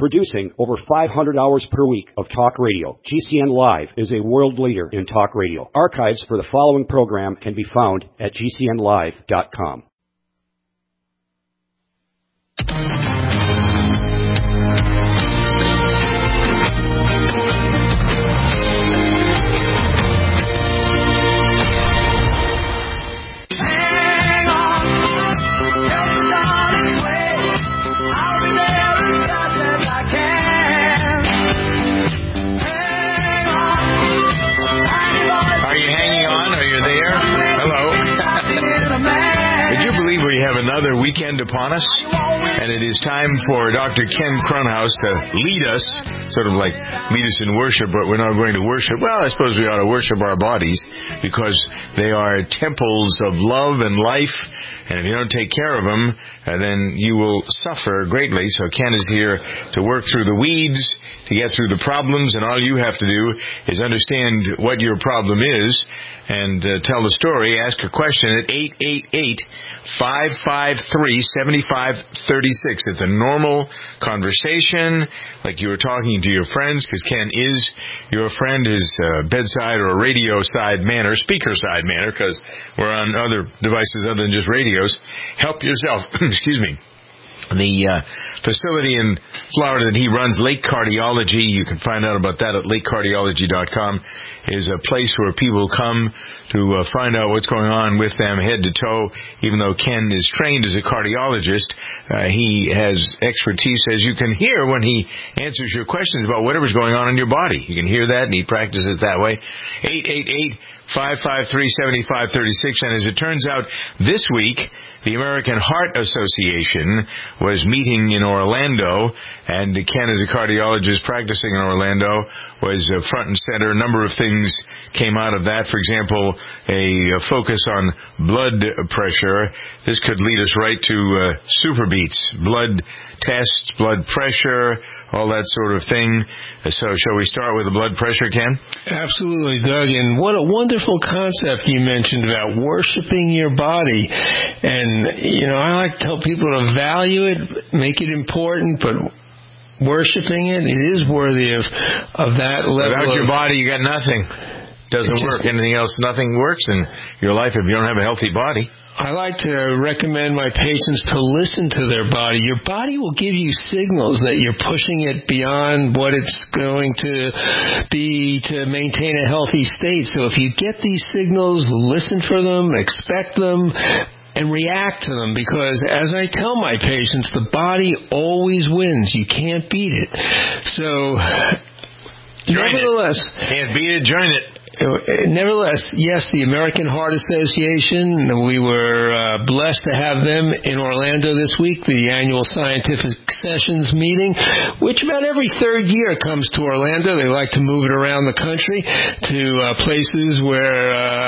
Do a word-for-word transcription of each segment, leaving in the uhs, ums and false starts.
Producing over five hundred hours per week of talk radio, G C N Live is a world leader in talk radio. Archives for the following program can be found at G C N live dot com. Another weekend upon us, and it is time for Doctor Ken Cronhaus to lead us, sort of like lead us in worship, but we're not going to worship. Well, I suppose we ought to worship our bodies because they are temples of love and life, and if you don't take care of them, uh, then you will suffer greatly. So Ken is here to work through the weeds, to get through the problems, and all you have to do is understand what your problem is and uh, tell the story. Ask a question at eight eight eight, five five three, seven five three six. It's a normal conversation, like you were talking to your friends, because Ken is your friend, his uh, bedside or radio side manner, speaker side manner, because we're on other devices other than just radios. Help yourself. Excuse me. The uh, facility in Florida that he runs, Lake Cardiology, you can find out about that at lake cardiology dot com, is a place where people come to uh, find out what's going on with them head to toe. Even though Ken is trained as a cardiologist, uh, he has expertise, as you can hear when he answers your questions about whatever's going on in your body. You can hear that, and he practices that way. eight eight eight, five five three, seven five three six. And as it turns out, this week, the American Heart Association was meeting in Orlando, and Ken, as a cardiologist practicing in Orlando, was front and center. A number of things came out of that. For example, a focus on blood pressure. This could lead us right to uh, SuperBeats, blood tests, blood pressure, all that sort of thing. So shall we start with the blood pressure, Ken? Absolutely, Doug. And what a wonderful concept you mentioned about worshiping your body. And, you know, I like to tell people to value it, make it important, but worshiping it, it is worthy of, of that level. Without your of, body, you got nothing. Doesn't just work. Anything else, nothing works in your life if you don't have a healthy body. I like to recommend my patients to listen to their body. Your body will give you signals that you're pushing it beyond what it's going to be to maintain a healthy state. So if you get these signals, listen for them, expect them, and react to them, because as I tell my patients, the body always wins. You can't beat it. So, join nevertheless, it. Can't beat it, join it. Nevertheless, yes, the American Heart Association, we were uh, blessed to have them in Orlando this week, the annual Scientific Sessions meeting, which about every third year comes to Orlando. They like to move it around the country to uh, places where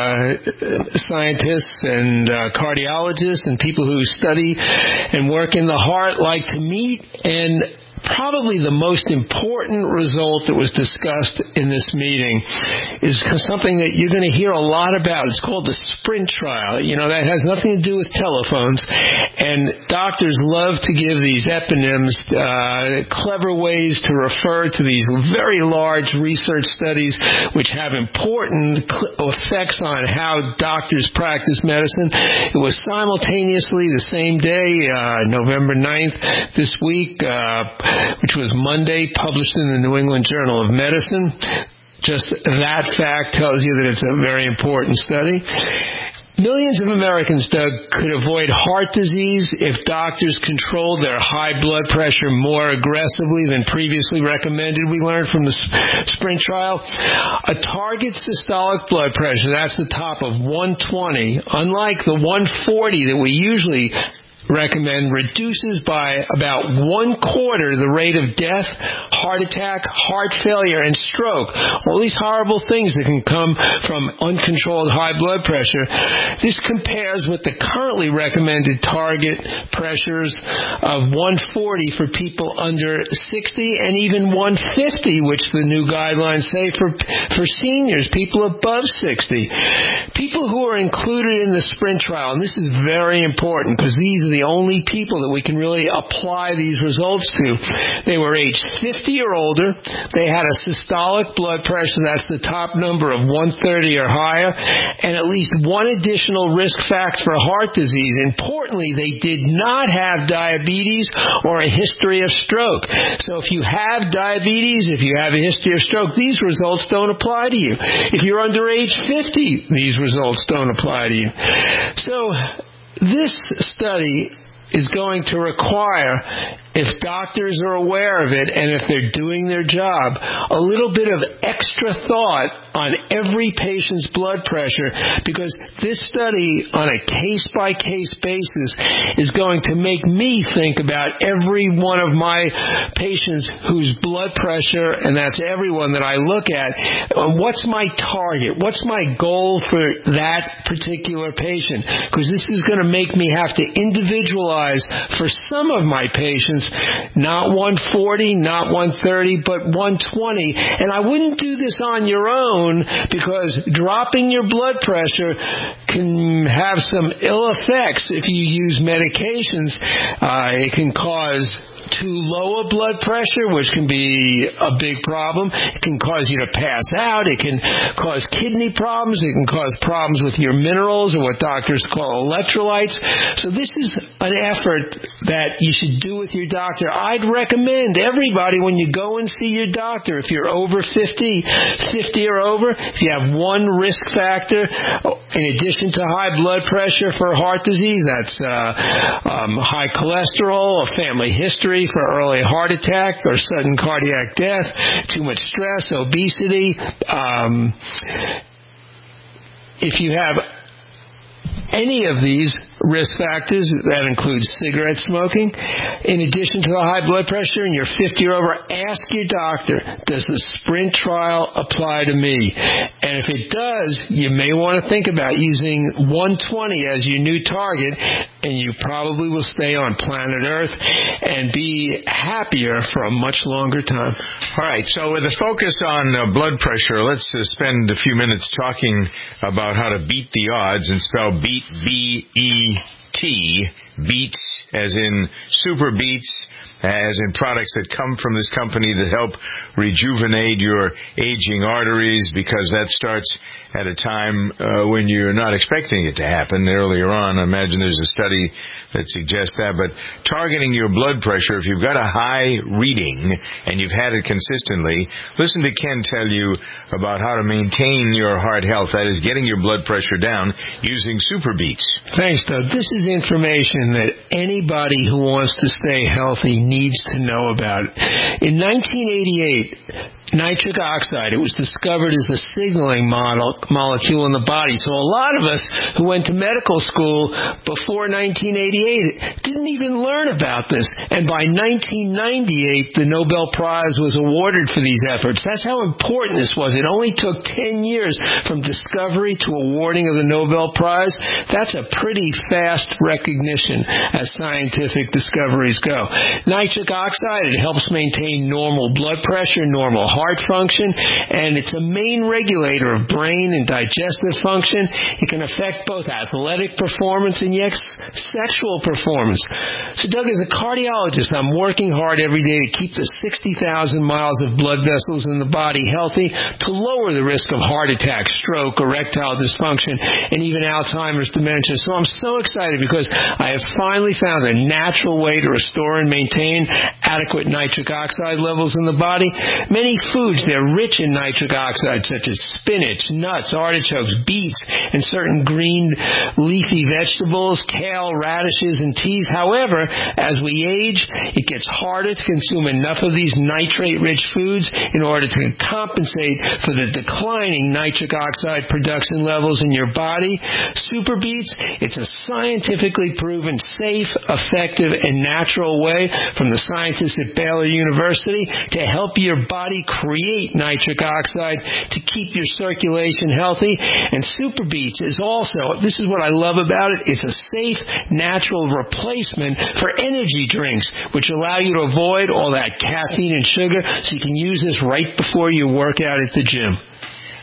uh, scientists and uh, cardiologists and people who study and work in the heart like to meet. And probably the most important result that was discussed in this meeting is something that you're going to hear a lot about. It's called the SPRINT trial. You know, that has nothing to do with telephones. And doctors love to give these eponyms, uh, clever ways to refer to these very large research studies which have important cl- effects on how doctors practice medicine. It was simultaneously the same day, uh, November ninth, this week, uh, which was Monday, published in the New England Journal of Medicine. Just that fact tells you that it's a very important study. Millions of Americans, Doug, could avoid heart disease if doctors controlled their high blood pressure more aggressively than previously recommended. We learned from the SPRINT trial. A target systolic blood pressure, that's the top of one twenty, unlike the one forty that we usually recommend, reduces by about one quarter the rate of death, heart attack, heart failure, and stroke. All these horrible things that can come from uncontrolled high blood pressure. This compares with the currently recommended target pressures of one forty for people under sixty and even one fifty, which the new guidelines say for for seniors, people above sixty. People who are included in the SPRINT trial, and this is very important because these are the only people that we can really apply these results to. They were aged fifty or older. They had a systolic blood pressure, that's the top number of one thirty or higher, and at least one additional risk factor for heart disease. Importantly, they did not have diabetes or a history of stroke. So if you have diabetes, if you have a history of stroke, these results don't apply to you. If you're under age fifty, these results don't apply to you. So this study is going to require, if doctors are aware of it and if they're doing their job, a little bit of extra thought on every patient's blood pressure, because this study on a case-by-case basis is going to make me think about every one of my patients whose blood pressure, and that's everyone that I look at, what's my target? What's my goal for that particular patient? Because this is going to make me have to individualize for some of my patients, not one forty, not one thirty, but one twenty. And I wouldn't do this on your own, because dropping your blood pressure can have some ill effects if you use medications. Uh, it can cause too low a blood pressure, which can be a big problem. It can cause you to pass out. It can cause kidney problems. It can cause problems with your minerals, or what doctors call electrolytes. So this is an effort that you should do with your doctor. I'd recommend everybody, when you go and see your doctor, if you're over fifty, fifty or over, if you have one risk factor, in addition to high blood pressure for heart disease, that's uh, um, high cholesterol, a family history for early heart attack or sudden cardiac death, too much stress, obesity. Um, if you have any of these risk factors, that includes cigarette smoking, in addition to the high blood pressure, and you're fifty or over, ask your doctor, does the SPRINT trial apply to me? And if it does, you may want to think about using one twenty as your new target, and you probably will stay on planet Earth and be happier for a much longer time. All right, so with a focus on uh, blood pressure, let's uh, spend a few minutes talking about how to beat the odds, and spell beat, B E T, beats as in super beats, as in products that come from this company that help rejuvenate your aging arteries, because that starts at a time uh, when you're not expecting it to happen earlier on. I imagine there's a study that suggests that. But targeting your blood pressure, if you've got a high reading and you've had it consistently, listen to Ken tell you about how to maintain your heart health, that is, getting your blood pressure down using Super Beats. Thanks, Doug. This is information that anybody who wants to stay healthy needs to know about. In nineteen eighty-eight, nitric oxide, it was discovered as a signaling model, molecule in the body. So a lot of us who went to medical school before nineteen eighty-eight didn't even learn about this. And by nineteen ninety-eight, the Nobel Prize was awarded for these efforts. That's how important this was. It only took ten years from discovery to awarding of the Nobel Prize. That's a pretty fast recognition as scientific discoveries go. Nitric oxide, it helps maintain normal blood pressure, normal heart function, and it's a main regulator of brain and digestive function. It can affect both athletic performance and, yes, sexual performance. So, Doug, as a cardiologist, I'm working hard every day to keep the sixty thousand miles of blood vessels in the body healthy to lower the risk of heart attack, stroke, erectile dysfunction, and even Alzheimer's dementia. So I'm so excited because I have finally found a natural way to restore and maintain adequate nitric oxide levels in the body. Many foods, they're rich in nitric oxide, such as spinach, nuts, artichokes, beets, and certain green leafy vegetables, kale, radishes, and teas. However, as we age, it gets harder to consume enough of these nitrate-rich foods in order to compensate for the declining nitric oxide production levels in your body. Super Beets, it's a scientifically proven, safe, effective, and natural way from the scientists at Baylor University to help your body create nitric oxide to keep your circulation healthy. And Super Beets is also, this is what I love about it, it's a safe, natural replacement for energy drinks, which allow you to avoid all that caffeine and sugar, so you can use this right before you work out at the gym.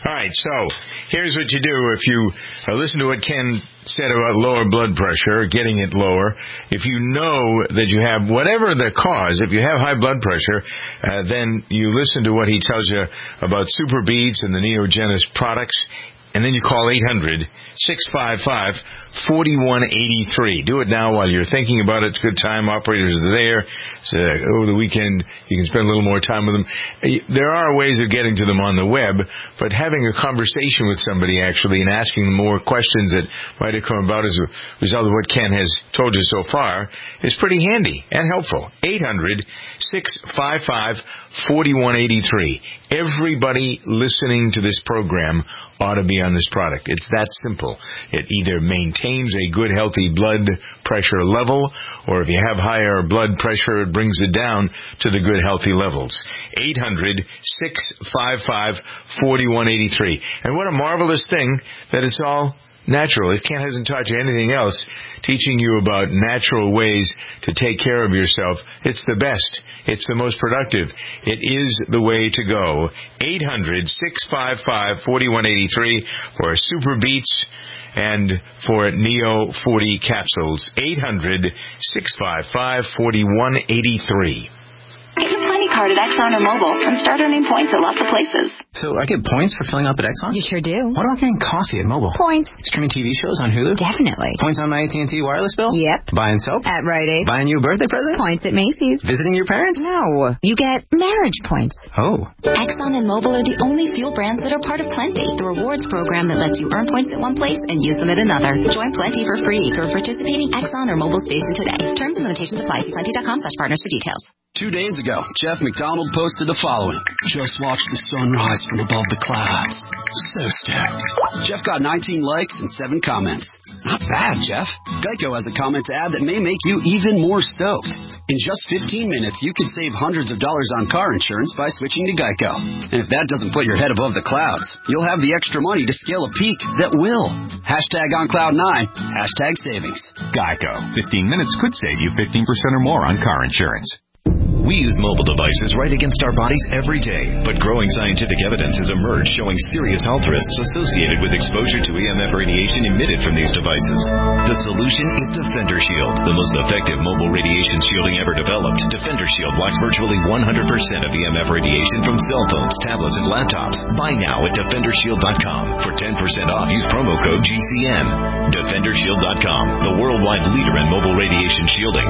All right, so here's what you do. If you uh, listen to what Ken said about lower blood pressure, getting it lower, if you know that you have whatever the cause, if you have high blood pressure, uh, then you listen to what he tells you about Super Beats and the Neogenis products, and then you call eight hundred, six five five, four one eight three. Do it now while you're thinking about it. It's a good time. Operators are there. So over the weekend, you can spend a little more time with them. There are ways of getting to them on the web, but having a conversation with somebody actually and asking them more questions that might have come about as a result of what Ken has told you so far is pretty handy and helpful. eight hundred, six five five, four one eight three. Everybody listening to this program ought to be on this product. It's that simple. It either maintains a good, healthy blood pressure level, or if you have higher blood pressure, it brings it down to the good, healthy levels. eight hundred, six five five, four one eight three. And what a marvelous thing that it's all natural. If Ken hasn't taught you anything else, teaching you about natural ways to take care of yourself, it's the best. It's the most productive. It is the way to go. eight hundred, six five five, four one eight three for Super Beats and for Neo forty capsules. eight hundred, six five five, four one eight three. Get your Plenty card at Exxon or Mobil and start earning points at lots of places. So I get points for filling up at Exxon? You sure do. What about getting coffee at Mobil? Points. Streaming T V shows on Hulu? Definitely. Points on my A T and T wireless bill? Yep. Buying soap? At Rite Aid. Buying you a birthday present? Points at Macy's. Visiting your parents? No. You get marriage points. Oh. Exxon and Mobil are the only fuel brands that are part of Plenty, the rewards program that lets you earn points at one place and use them at another. Join Plenty for free through a participating Exxon or Mobil station today. Terms and limitations apply. See plenty dot com slash partners for details. Two days ago, Jeff McDonald posted the following. Just watched the sunrise from above the clouds. So stoked. Jeff got nineteen likes and seven comments. Not bad, Jeff. Geico has a comment to add that may make you even more stoked. In just fifteen minutes, you could save hundreds of dollars on car insurance by switching to Geico. And if that doesn't put your head above the clouds, you'll have the extra money to scale a peak that will. Hashtag on cloud nine. Hashtag savings. Geico. fifteen minutes could save you fifteen percent or more on car insurance. We use mobile devices right against our bodies every day, but growing scientific evidence has emerged showing serious health risks associated with exposure to E M F radiation emitted from these devices. The solution is Defender Shield, the most effective mobile radiation shielding ever developed. Defender Shield blocks virtually one hundred percent of E M F radiation from cell phones, tablets, and laptops. Buy now at defender shield dot com. For ten percent off, use promo code G C N. defender shield dot com, the worldwide leader in mobile radiation shielding.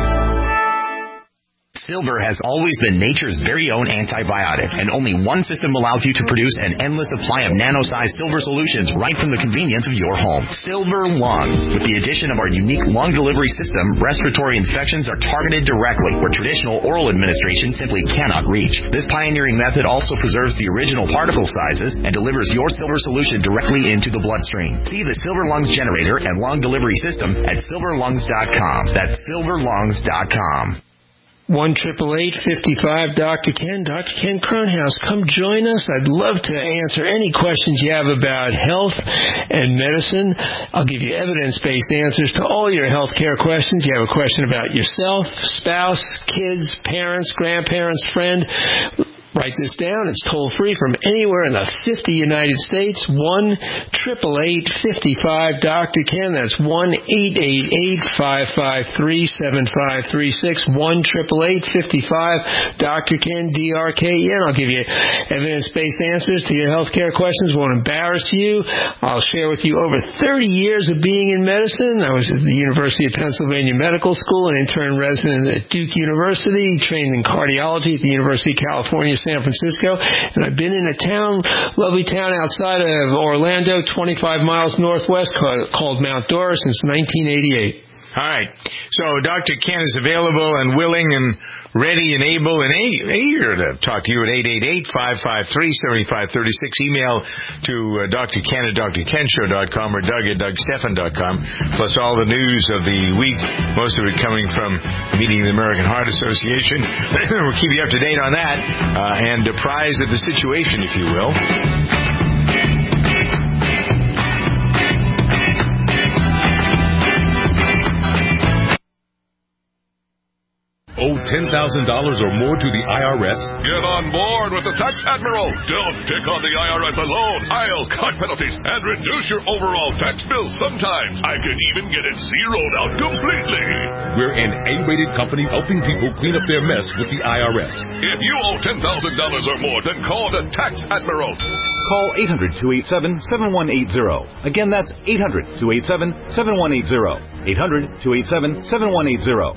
Silver has always been nature's very own antibiotic, and only one system allows you to produce an endless supply of nano-sized silver solutions right from the convenience of your home. Silver Lungs. With the addition of our unique lung delivery system, respiratory infections are targeted directly where traditional oral administration simply cannot reach. This pioneering method also preserves the original particle sizes and delivers your silver solution directly into the bloodstream. See the Silver Lungs generator and lung delivery system at silver lungs dot com. That's silver lungs dot com. one triple eight fifty-five Doctor Ken, Doctor Ken Kronhaus. Come join us. I'd love to answer any questions you have about health and medicine. I'll give you evidence-based answers to all your health care questions. You have a question about yourself, spouse, kids, parents, grandparents, friend. Write this down. It's toll-free from anywhere in the fifty United States. one triple eight fifty-five Doctor Ken. That's one eight eight eight, five five three, seven five three six. one triple eight fifty-five Doctor Ken, D R K E N. I'll give you evidence-based answers to your health care questions. Won't embarrass you. I'll share with you over thirty years of being in medicine. I was at the University of Pennsylvania Medical School, an intern resident at Duke University, trained in cardiology at the University of California, San Francisco, and I've been in a town, lovely town outside of Orlando, twenty-five miles northwest, called, called Mount Dora since nineteen eighty-eight. All right. So Doctor Ken is available and willing and ready and able and eager to talk to you at eight eight eight, five five three, seven five three six. Email to uh, Doctor Ken at dr ken show dot com or Doug at doug stephan dot com, plus all the news of the week, most of it coming from the meeting of the American Heart Association. We'll keep you up to date on that uh, and apprised of the situation, if you will. owe ten thousand dollars or more to the I R S? Get on board with the Tax Admiral. Don't pick on the I R S alone. I'll cut penalties and reduce your overall tax bill. Sometimes I can even get it zeroed out completely. We're an A-rated company helping people clean up their mess with the I R S. If you owe ten thousand dollars or more, then call the Tax Admiral. Call eight hundred, two eight seven, seven one eight zero. Again, that's eight hundred, two eight seven, seven one eight zero. eight hundred, two eight seven, seven one eight zero.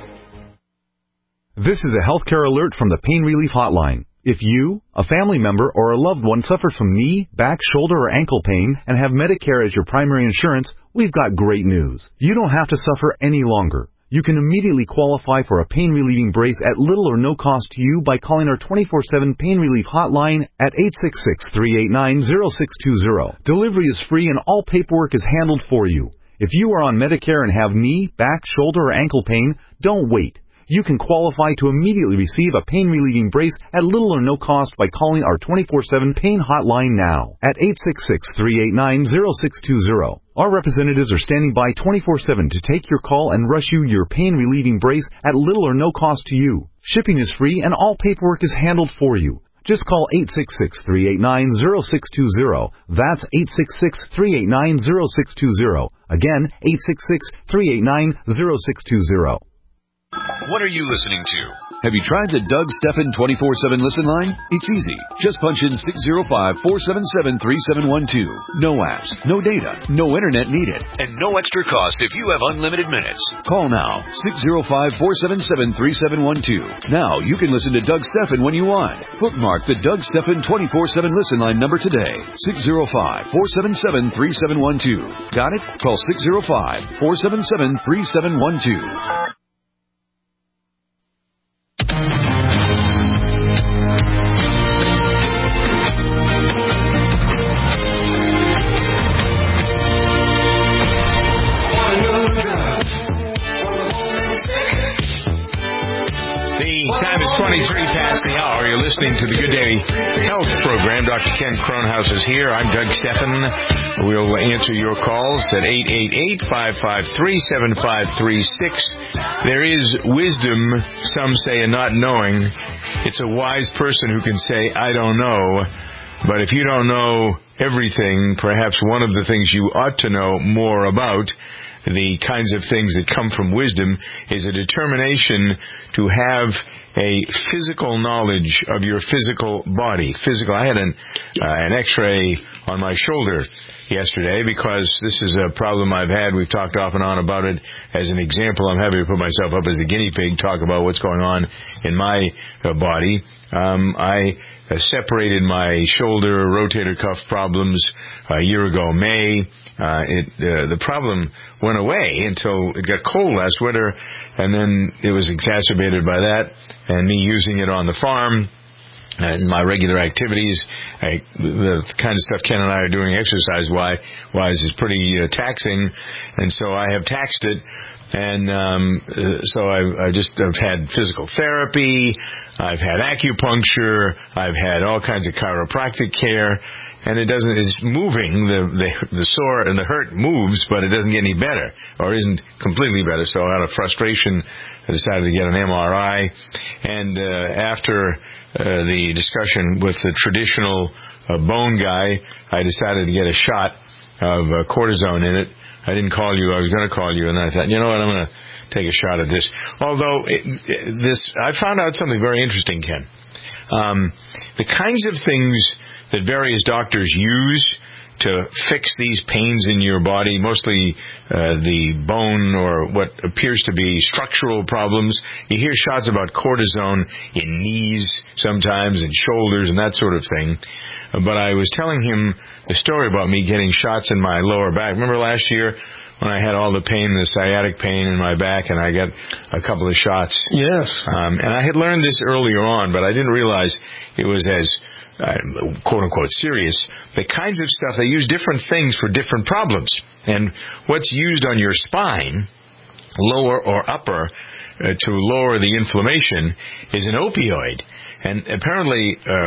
This is a healthcare alert from the Pain Relief Hotline. If you, a family member, or a loved one suffers from knee, back, shoulder, or ankle pain and have Medicare as your primary insurance, we've got great news. You don't have to suffer any longer. You can immediately qualify for a pain-relieving brace at little or no cost to you by calling our twenty-four seven Pain Relief Hotline at eight six six, three eight nine, zero six two zero. Delivery is free and all paperwork is handled for you. If you are on Medicare and have knee, back, shoulder, or ankle pain, don't wait. You can qualify to immediately receive a pain-relieving brace at little or no cost by calling our twenty-four seven Pain Hotline now at eight six six, three eight nine, zero six two zero. Our representatives are standing by twenty-four seven to take your call and rush you your pain-relieving brace at little or no cost to you. Shipping is free and all paperwork is handled for you. Just call eight six six, three eight nine, zero six two zero. That's eight six six, three eight nine, zero six two zero. Again, eight six six, three eight nine, zero six two zero. What are you listening to? Have you tried the Doug Stephan twenty-four seven listen line? It's easy. Just punch in six zero five, four seven seven, three seven one two. No apps, no data, no internet needed. And no extra cost if you have unlimited minutes. Call now, six zero five, four seven seven, three seven one two. Now you can listen to Doug Stephan when you want. Bookmark the Doug Stephan twenty-four seven listen line number today. six zero five, four seven seven, three seven one two. Got it? Call six zero five, four seven seven, three seven one two. twenty-three past the hour. You're listening to the Good Day Health Program. Doctor Ken Kronhaus is here. I'm Doug Stephan. We'll answer your calls at eight eight eight, five five three, seven five three six. There is wisdom, some say, in not knowing. It's a wise person who can say, I don't know. But if you don't know everything, perhaps one of the things you ought to know more about, the kinds of things that come from wisdom, is a determination to have a physical knowledge of your physical body. Physical. I had an uh, an X-ray on my shoulder yesterday because this is a problem I've had. We've talked off and on about it. As an example, I'm happy to put myself up as a guinea pig, talk about what's going on in my uh, body. Um, I uh, separated my shoulder rotator cuff problems a year ago, May. Uh, it uh, the problem went away until it got cold last winter, and then it was exacerbated by that and me using it on the farm and my regular activities. I, the kind of stuff Ken and I are doing exercise-wise wise is pretty uh, taxing, and so I have taxed it. And um, so I, I just have had physical therapy, I've had acupuncture, I've had all kinds of chiropractic care, and it doesn't, it's moving, the, the, the sore and the hurt moves, but it doesn't get any better, or isn't completely better. So out of frustration, I decided to get an M R I, and uh, after uh, the discussion with the traditional uh, bone guy, I decided to get a shot of uh, cortisone in it. I didn't call you. I was going to call you, and then I thought, you know what, I'm going to take a shot at this. Although, it, it, this, I found out something very interesting, Ken. Um, the kinds of things that various doctors use to fix these pains in your body, mostly uh, the bone or what appears to be structural problems. You hear shots about cortisone in knees sometimes, and shoulders, and that sort of thing. But I was telling him the story about me getting shots in my lower back. Remember last year when I had all the pain, the sciatic pain in my back, and I got a couple of shots? Yes. Um, and I had learned this earlier on, but I didn't realize it was as, uh, quote-unquote, serious. The kinds of stuff, they use different things for different problems. And what's used on your spine, lower or upper, uh, to lower the inflammation is an opioid. And apparently, uh,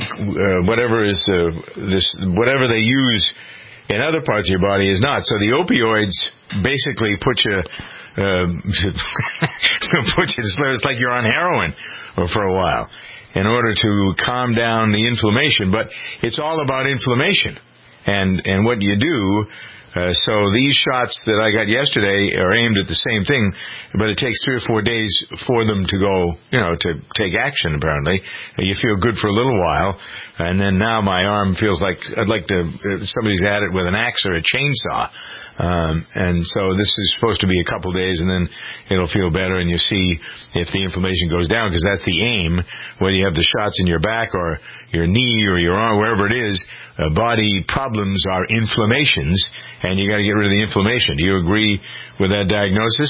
uh, whatever is uh, this, whatever they use in other parts of your body is not. So the opioids basically put you, uh, put you to sleep. It's like you're on heroin for a while in order to calm down the inflammation. But it's all about inflammation and, and what you do. Uh, so these shots that I got yesterday are aimed at the same thing, but it takes three or four days for them to go, you know, to take action, apparently. You feel good for a little while, and then now my arm feels like I'd like to, uh, somebody's at it with an axe or a chainsaw. Um, and so this is supposed to be a couple days, and then it'll feel better, and you see if the inflammation goes down, because that's the aim, whether you have the shots in your back or your knee or your arm, wherever it is. Uh, body problems are inflammations, and you got to get rid of the inflammation. Do you agree with that diagnosis?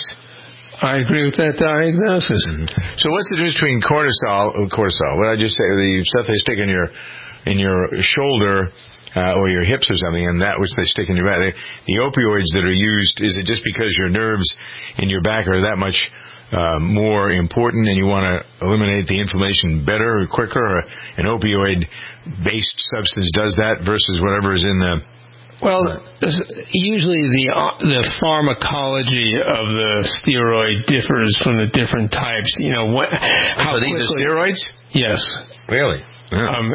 I agree with that diagnosis. Mm-hmm. So what's the difference between cortisol, oh, cortisol, what did I just say, the stuff they stick in your in your shoulder uh, or your hips or something, and that which they stick in your back? The, the opioids that are used, is it just because your nerves in your back are that much uh, more important and you want to eliminate the inflammation better or quicker, or an opioid-based substance does that versus whatever is in the... Well, usually the uh, the pharmacology of the steroid differs from the different types. You know, what? How so these quickly, are steroids? Yes. Really? Yeah. Um,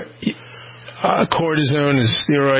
uh, cortisone is steroid,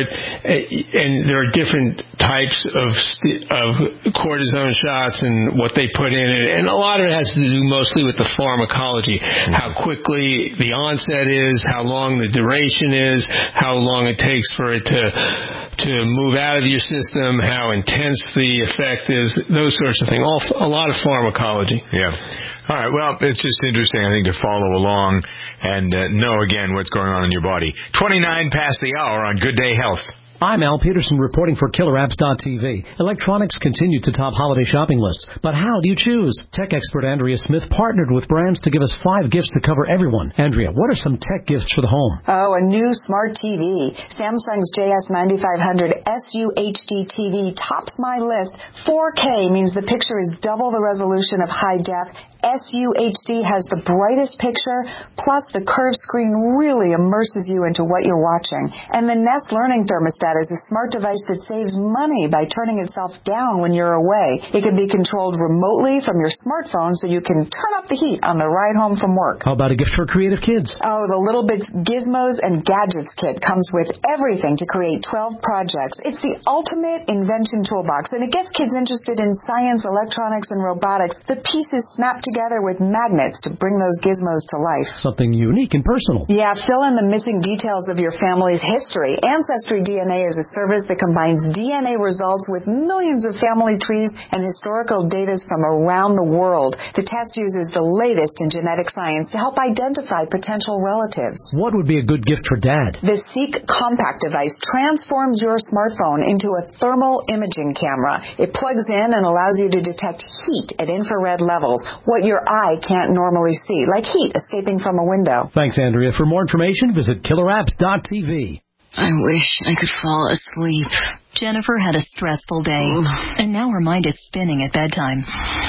and there are different types of st- of cortisone shots and what they put in it, and a lot of it has to do mostly with the pharmacology, mm-hmm. how quickly the onset is, how long the duration is, how long it takes for it to to move out of your system, how intense the effect is, those sorts of things. All, a lot of pharmacology. Yeah. All right. Well, it's just interesting, I think, to follow along and uh, know, again, what's going on in your body. twenty-nine past the hour on Good Day Health. I'm Al Peterson reporting for Killer Apps dot T V. Electronics continue to top holiday shopping lists. But how do you choose? Tech expert Andrea Smith partnered with brands to give us five gifts to cover everyone. Andrea, what are some tech gifts for the home? Oh, a new smart T V. Samsung's J S ninety-five hundred S U H D T V tops my list. four K means the picture is double the resolution of high def. S U H D has the brightest picture, plus the curved screen really immerses you into what you're watching. And the Nest Learning Thermostat is a smart device that saves money by turning itself down when you're away. It can be controlled remotely from your smartphone, so you can turn up the heat on the ride home from work. How about a gift for creative kids? Oh, the Little Bits Gizmos and Gadgets kit comes with everything to create twelve projects. It's the ultimate invention toolbox, and it gets kids interested in science, electronics, and robotics. The pieces snap together with magnets to bring those gizmos to life. Something unique and personal. Yeah, fill in the missing details of your family's history. Ancestry D N A is a service that combines D N A results with millions of family trees and historical data from around the world. The test uses the latest in genetic science to help identify potential relatives. What would be a good gift for Dad? The Seek Compact device transforms your smartphone into a thermal imaging camera. It plugs in and allows you to detect heat at infrared levels, what your eye can't normally see, like heat escaping from a window. Thanks, Andrea. For more information, visit Killer Apps dot T V. I wish I could fall asleep. Jennifer had a stressful day, and now her mind is spinning at bedtime.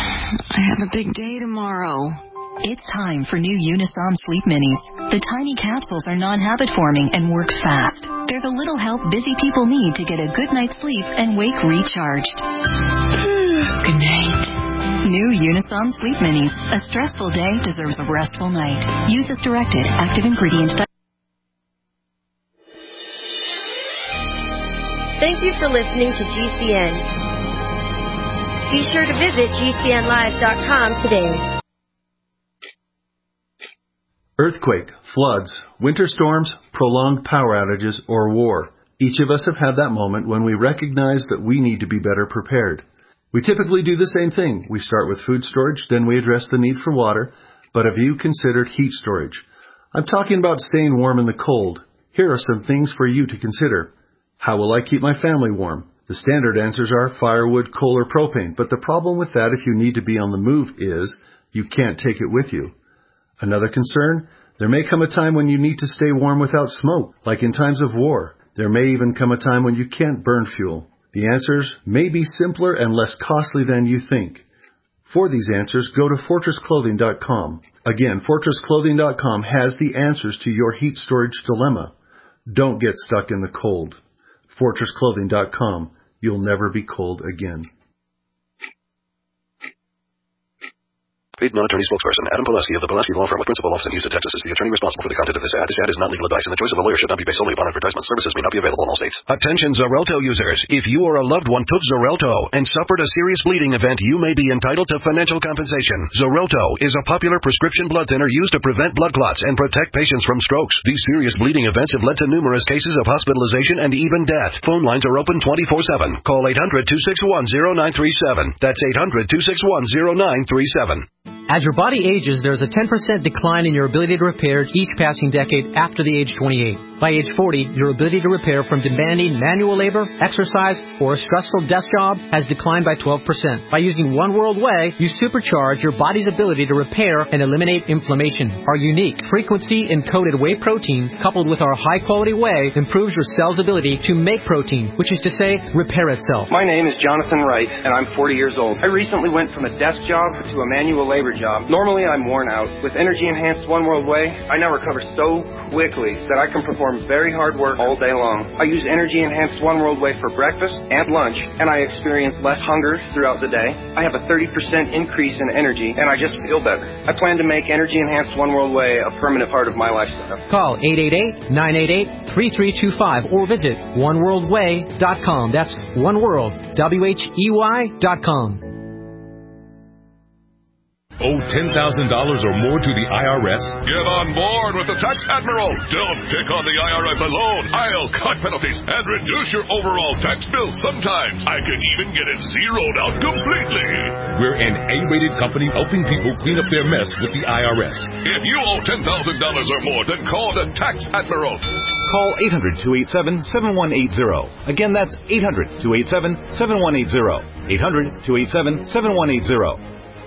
I have a big day tomorrow. It's time for new Unisom Sleep Minis. The tiny capsules are non-habit forming and work fast. They're the little help busy people need to get a good night's sleep and wake recharged. Good night. New Unisom Sleep Minis. A stressful day deserves a restful night. Use as directed. Active ingredients. Thank you for listening to G C N. Be sure to visit G C N live dot com today. Earthquake, floods, winter storms, prolonged power outages, or war. Each of us have had that moment when we recognize that we need to be better prepared. We typically do the same thing. We start with food storage, then we address the need for water. But have you considered heat storage? I'm talking about staying warm in the cold. Here are some things for you to consider. How will I keep my family warm? The standard answers are firewood, coal, or propane. But the problem with that if you need to be on the move is you can't take it with you. Another concern, there may come a time when you need to stay warm without smoke, like in times of war. There may even come a time when you can't burn fuel. The answers may be simpler and less costly than you think. For these answers, go to Fortress Clothing dot com. Again, Fortress Clothing dot com has the answers to your heat storage dilemma. Don't get stuck in the cold. Fortress Clothing dot com. You'll never be cold again. Paid non-attorney spokesperson Adam Pulaski of the Pulaski Law Firm with principal office in Houston, Texas is the attorney responsible for the content of this ad. This ad is not legal advice, and the choice of a lawyer should not be based solely upon advertisement. Services may not be available in all states. Attention Xarelto users. If you or a loved one took Xarelto and suffered a serious bleeding event, you may be entitled to financial compensation. Xarelto is a popular prescription blood thinner used to prevent blood clots and protect patients from strokes. These serious bleeding events have led to numerous cases of hospitalization and even death. Phone lines are open twenty-four seven. Call eight hundred, two six one, zero nine three seven. That's eight hundred, two six one, zero nine three seven. As your body ages, there's a ten percent decline in your ability to repair each passing decade after the age twenty-eight. By age forty, your ability to repair from demanding manual labor, exercise, or a stressful desk job has declined by twelve percent. By using One World Whey, you supercharge your body's ability to repair and eliminate inflammation. Our unique frequency-encoded whey protein, coupled with our high-quality whey, improves your cell's ability to make protein, which is to say, repair itself. My name is Jonathan Wright, and I'm forty years old. I recently went from a desk job to a manual labor job. Normally, I'm worn out. With energy-enhanced One World Whey, I now recover so quickly that I can perform very hard work all day long. I use energy-enhanced One World Whey for breakfast and lunch, and I experience less hunger throughout the day. I have a thirty percent increase in energy, and I just feel better. I plan to make energy-enhanced One World Whey a permanent part of my lifestyle. Call eight eight eight, nine eight eight, three three two five or visit one world whey dot com. That's oneworld, W H E Y dot com. Owe ten thousand dollars or more to the I R S? Get on board with the Tax Admiral. Don't take on the I R S alone. I'll cut penalties and reduce your overall tax bill. Sometimes I can even get it zeroed out completely. We're an A-rated company helping people clean up their mess with the I R S. If you owe ten thousand dollars or more, then call the Tax Admiral. Call eight hundred, two eight seven, seven one eight zero. Again, that's eight hundred, two eight seven, seven one eight zero. eight hundred, two eight seven, seven one eight zero.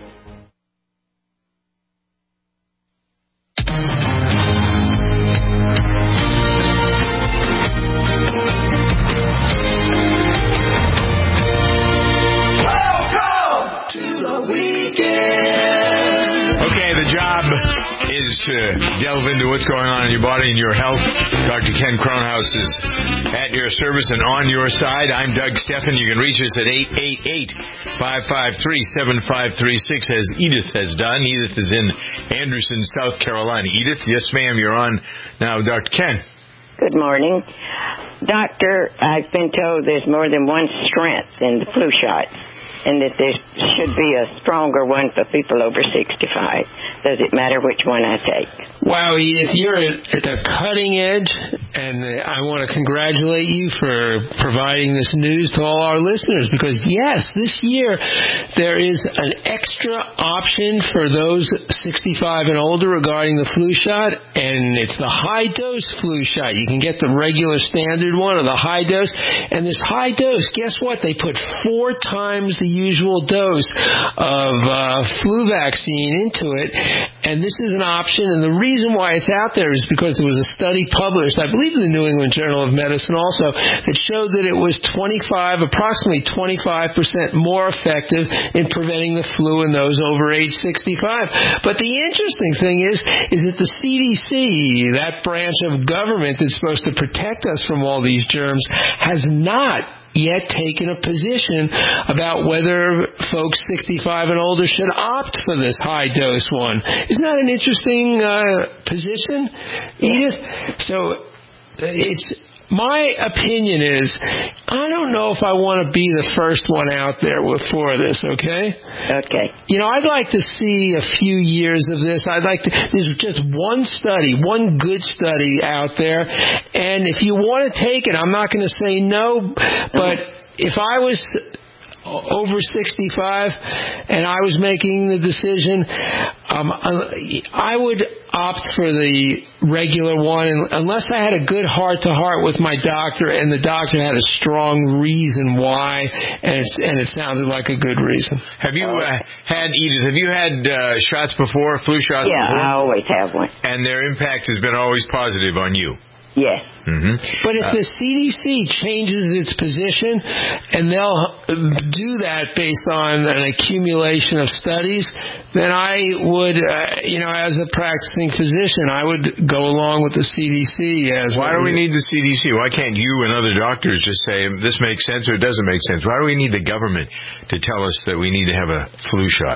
To delve into what's going on in your body and your health. Doctor Ken Kronhaus is at your service and on your side. I'm Doug Steffen. You can reach us at eight eight eight, five five three, seven five three six, as Edith has done. Edith is in Anderson, South Carolina. Edith, yes ma'am, you're on now. Doctor Ken. Good morning. Doctor, I've been told there's more than one strength in the flu shot, and that there should be a stronger one for people over sixty-five. Does it matter which one I take? Wow, Edith, you're at the cutting edge, and I want to congratulate you for providing this news to all our listeners, because, yes, this year there is an extra option for those sixty-five and older regarding the flu shot, and it's the high-dose flu shot. You can get the regular standard one or the high dose, and this high dose, guess what? They put four times the usual dose of uh, flu vaccine into it, and this is an option. And the reason why it's out there is because there was a study published, I believe in the New England Journal of Medicine also, that showed that it was twenty-five, approximately twenty-five percent more effective in preventing the flu in those over age sixty-five. But the interesting thing is, is that the C D C, that branch of government that's supposed to protect us from all these germs, has not yet taken a position about whether folks sixty-five and older should opt for this high-dose one. Isn't that an interesting uh, position, Edith? So it's... My opinion is, I don't know if I want to be the first one out there with for this, okay? Okay. You know, I'd like to see a few years of this. I'd like to, there's just one study, one good study out there, and if you want to take it, I'm not going to say no, but if I was over sixty-five and I was making the decision, um, I would opt for the regular one unless I had a good heart-to-heart with my doctor and the doctor had a strong reason why, and, it's, and it sounded like a good reason. Have you uh, had, Edith, have you had uh, shots before, flu shots yeah, before? Yeah, I always have one. And their impact has been always positive on you? Yes. Mm-hmm. But if uh, the C D C changes its position, and they'll do that based on an accumulation of studies, then I would, uh, you know, as a practicing physician, I would go along with the C D C. As Why do we need the C D C? Why can't you and other doctors just say, this makes sense or it doesn't make sense? Why do we need the government to tell us that we need to have a flu shot?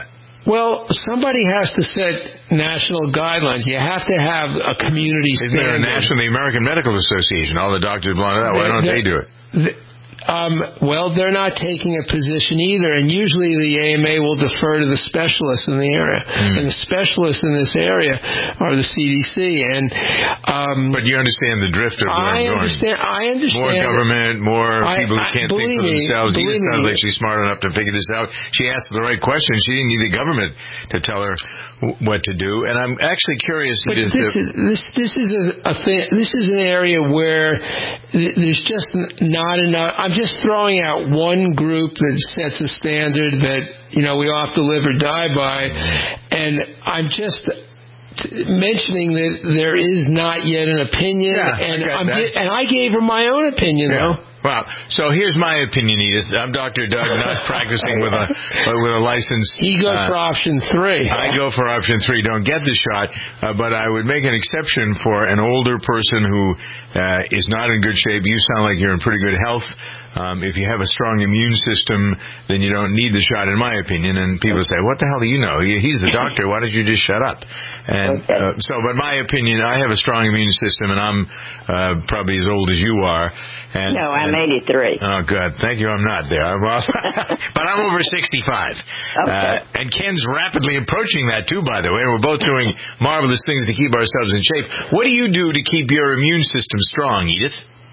Well, somebody has to set national guidelines. You have to have a community Isn't there a standard. national, the American Medical Association? All the doctors belong to that. Why don't they do it? The, Um, well, they're not taking a position either, and usually the A M A will defer to the specialists in the area, mm. and the specialists in this area are the C D C. And um, but you understand the drift of where I I'm understand. going. I understand. More government, more I, people who I, can't think for me, themselves. Edith sounds me. like she's smart enough to figure this out. She asked the right question. She didn't need the government to tell her what to do. And I'm actually curious. But this is this this is a, a thing. This is an area where th- there's just not enough. I'm just throwing out one group that sets a standard that, you know, we all have to live or die by, and I'm just t- mentioning that there is not yet an opinion, yeah, and I I'm gi- and I gave her my own opinion, yeah. though. Well, so here's my opinion, Edith. I'm Doctor Doug, not practicing with a with a license. He goes uh, for option three. I go for option three. Don't get the shot, uh, but I would make an exception for an older person who uh, is not in good shape. You sound like you're in pretty good health. Um, if you have a strong immune system, then you don't need the shot, in my opinion. And people say, "What the hell do you know? He's the doctor. Why don't you just shut up?" And uh, so, but my opinion, I have a strong immune system, and I'm uh, probably as old as you are. And, no, I'm and, eighty-three. Oh, good. Thank you. I'm not there. Well, but I'm over sixty-five. Okay. Uh, and Ken's rapidly approaching that, too, by the way. We're both doing marvelous things to keep ourselves in shape. What do you do to keep your immune system strong, Edith?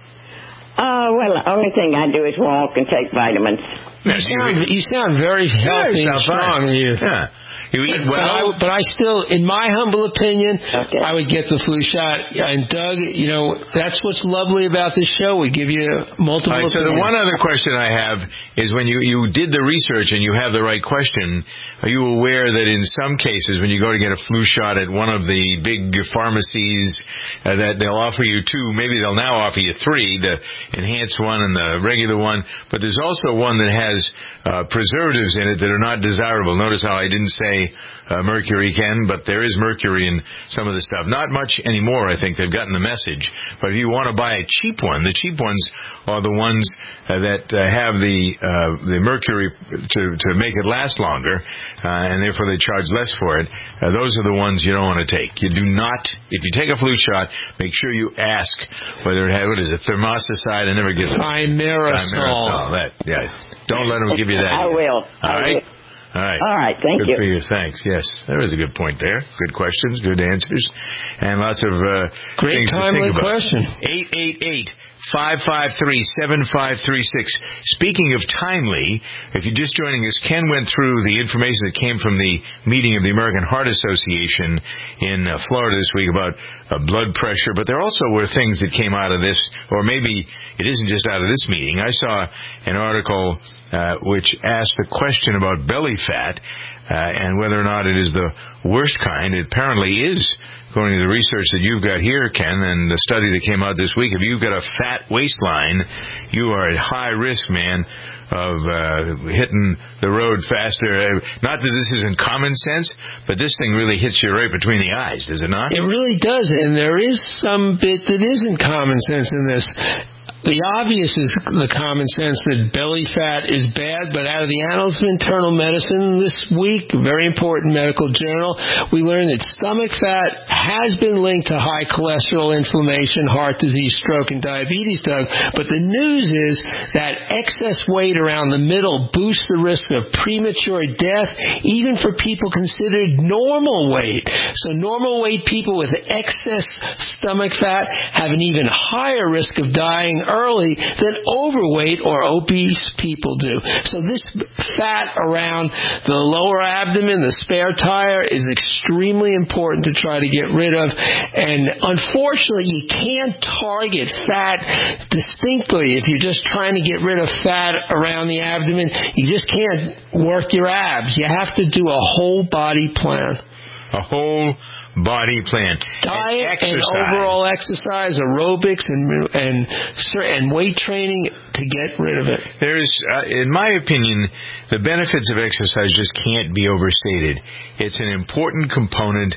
Uh, well, the only thing I do is walk and take vitamins. You sound, you sound very healthy yeah, and strong. You. Yeah. You eat well. But I, but I still, in my humble opinion, okay. I would get the flu shot. And Doug, you know, that's what's lovely about this show. We give you multiple All right, opinions. so the one other question I have is when you, you did the research and you have the right question, are you aware that in some cases when you go to get a flu shot at one of the big pharmacies, uh, that they'll offer you two, maybe they'll now offer you three, the enhanced one and the regular one, but there's also one that has uh, preservatives in it that are not desirable. Notice how I didn't say Uh, mercury, Ken, but there is mercury in some of the stuff. Not much anymore, I think. They've gotten the message. But if you want to buy a cheap one, the cheap ones are the ones uh, that uh, have the uh, the mercury to, to make it last longer, uh, and therefore they charge less for it. Uh, those are the ones you don't want to take. You do not, if you take a flu shot, make sure you ask whether it has, what is it, thermosticide? I never get it. Thimerosal. Thimerosal. That, yeah. Don't let them give you that. I will. All I right? will. All right. All right. Thank good you. for you. Thanks. Yes, there was a good point there. Good questions, good answers, and lots of uh, great things timely to think about. question. Eight eight eight five five three seven five three six. Speaking of timely, if you're just joining us, Ken went through the information that came from the meeting of the American Heart Association in uh, Florida this week about uh, blood pressure, but there also were things that came out of this, or maybe it isn't just out of this meeting. I saw an article uh, which asked the question about belly fat uh, and whether or not it is the worst kind. It apparently is, according to the research that you've got here, Ken, and the study that came out this week. If you've got a fat waistline, you are at high risk, man, of uh, hitting the road faster. Not that this isn't common sense, but this thing really hits you right between the eyes, does it not? It really does, and there is some bit that isn't common sense in this. The obvious is the common sense that belly fat is bad, but out of the Annals of Internal Medicine this week, a very important medical journal, we learned that stomach fat has been linked to high cholesterol, inflammation, heart disease, stroke, and diabetes, Doug. But the news is that excess weight around the middle boosts the risk of premature death, even for people considered normal weight. So normal weight people with excess stomach fat have an even higher risk of dying early than overweight or obese people do. So this fat around the lower abdomen, the spare tire, is extremely important to try to get rid of. And unfortunately, you can't target fat distinctly. If you're just trying to get rid of fat around the abdomen, you just can't work your abs. You have to do a whole body plan. A whole body plan. Diet and, and overall exercise, aerobics, and and and weight training to get rid of it. There's, uh, in my opinion, the benefits of exercise just can't be overstated. It's an important component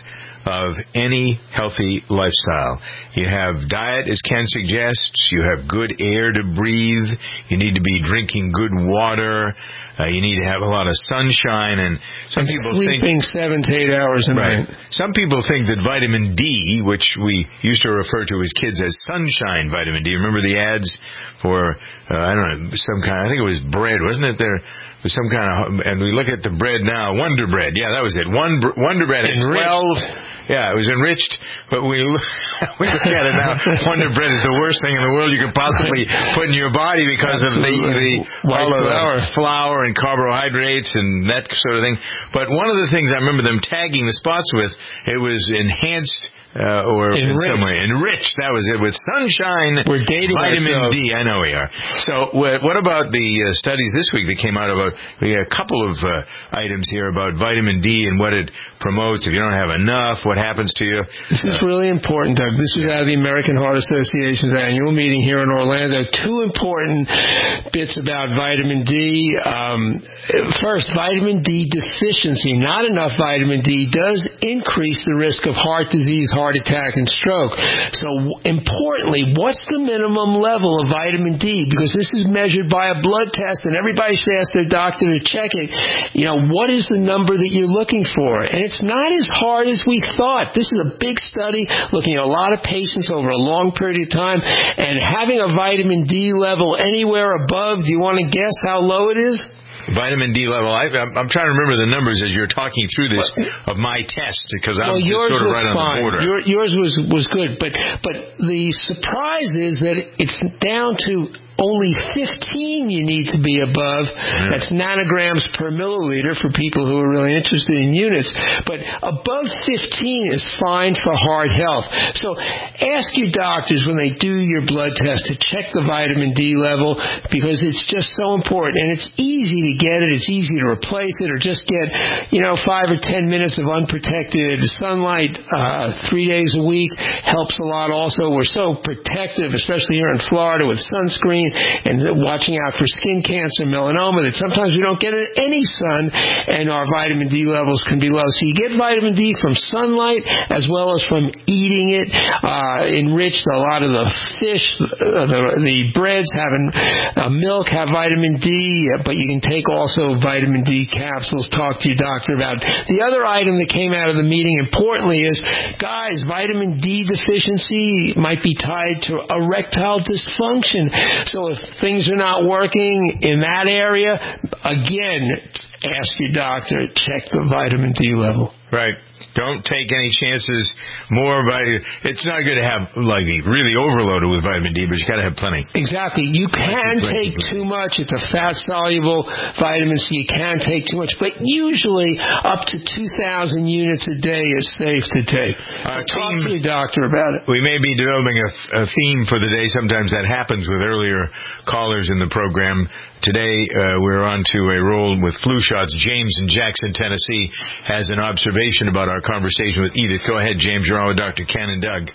of any healthy lifestyle. You have diet, as Ken suggests. You have good air to breathe. You need to be drinking good water. Uh, you need to have a lot of sunshine, and some and people sleeping think seven to eight hours a right. night. Some people think that vitamin D, which we used to refer to as kids as sunshine vitamin D. Remember the ads for uh, I don't know some kind? I think it was bread, wasn't it? There was some kind of, and we look at the bread now, Wonder Bread. Yeah, that was it. One Wonder Bread at twelve. Yeah, it was enriched, but we look, we look at it now. Wonder Bread is the worst thing in the world you could possibly put in your body because Absolutely. of the the all of flour. flour and carbohydrates and that sort of thing. But one of the things I remember them tagging the spots with, it was enhanced. Uh, or enriched. in some way enriched. That was it with sunshine. We're dating vitamin ourselves. D. I know we are. So, what about the uh, studies this week that came out about? We had a couple of uh, items here about vitamin D and what it promotes. If you don't have enough, what happens to you? This is really important, Doug. This is out of the American Heart Association's annual meeting here in Orlando. Two important bits about vitamin D. Um, first, vitamin D deficiency, not enough vitamin D, does increase the risk of heart disease, heart attack, and stroke. So importantly, what's the minimum level of vitamin D? Because this is measured by a blood test, and everybody should ask their doctor to check it. You know, what is the number that you're looking for? And it's not as hard as we thought. This is a big study looking at a lot of patients over a long period of time, and having a vitamin D level anywhere above, do you want to guess how low it is? Vitamin D level. I, I'm, I'm trying to remember the numbers as you're talking through this of my test because I'm well, yours sort of was right on fine. the border. Your, yours was was good, but but the surprise is that it's down to only fifteen you need to be above. Mm. That's nanograms per milliliter for people who are really interested in units. But above fifteen is fine for heart health. So ask your doctors when they do your blood test to check the vitamin D level because it's just so important. And it's easy to get it. It's easy to replace it or just get, you know, five or ten minutes of unprotected sunlight uh, three days a week helps a lot also. We're so protective, especially here in Florida with sunscreen and watching out for skin cancer, melanoma, that sometimes we don't get any sun and our vitamin D levels can be low. So you get vitamin D from sunlight as well as from eating it, uh, enriched. A lot of the fish, uh, the, the breads having uh, milk have vitamin D, but you can take also vitamin D capsules. Talk to your doctor about it. The other item that came out of the meeting, importantly, is, guys, vitamin D deficiency might be tied to erectile dysfunction. So if things are not working in that area, again, ask your doctor, check the vitamin D level. Right. Don't take any chances more vitamin. It's not good to have, like, really overloaded with vitamin D, but you got to have plenty. Exactly. You can take too much. It's a fat-soluble vitamin, so you can take too much. But usually up to two thousand units a day is safe to take. Uh, Talk theme, to your doctor about it. We may be developing a, a theme for the day. Sometimes that happens with earlier callers in the program. Today, uh, we're on to a roll with flu shots. James in Jackson, Tennessee, has an observation about our conversation with Edith. Go ahead, James. You're on with Doctor Ken and Doug.